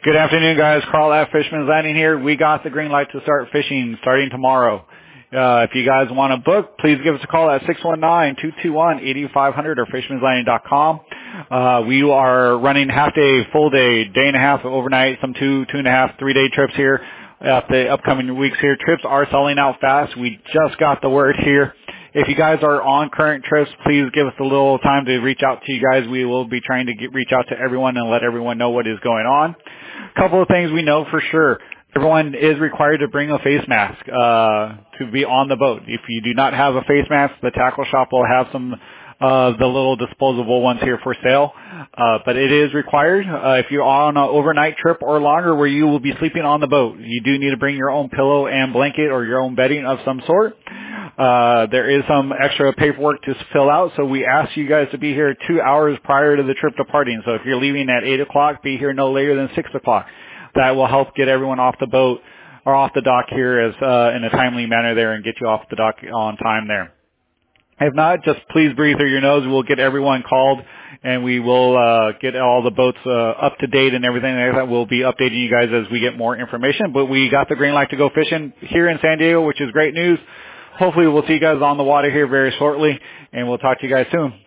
Good afternoon, guys. Carl at Fisherman's Landing here. We got the green light to start fishing starting tomorrow. If you guys want to book, please give us a call at 619-221-8500 or fisherman'slanding.com. We are running half day, full day, day and a half, overnight, some 2.5, 3-day trips here at the upcoming weeks here. Trips are selling out fast. We just got the word here. If you guys are on current trips, please give us a little time to reach out to you guys. We will be trying to reach out to everyone and let everyone know what is going on. A couple of things we know for sure. Everyone is required to bring a face mask to be on the boat. If you do not have a face mask, the tackle shop will have some the little disposable ones here for sale. But it is required. If you're on an overnight trip or longer where you will be sleeping on the boat, you do need to bring your own pillow and blanket or your own bedding of some sort. There is some extra paperwork to fill out, so we ask you guys to be here 2 hours prior to the trip departing. So if you're leaving at 8 o'clock, be here no later than 6 o'clock. That will help get everyone off the boat or off the dock here as in a timely manner there and get you off the dock on time there. If not, just please breathe through your nose. We'll get everyone called, and we will get all the boats up to date and everything like that. We'll be updating you guys as we get more information. But we got the green light to go fishing here in San Diego, which is great news. Hopefully we'll see you guys on the water here very shortly, and we'll talk to you guys soon.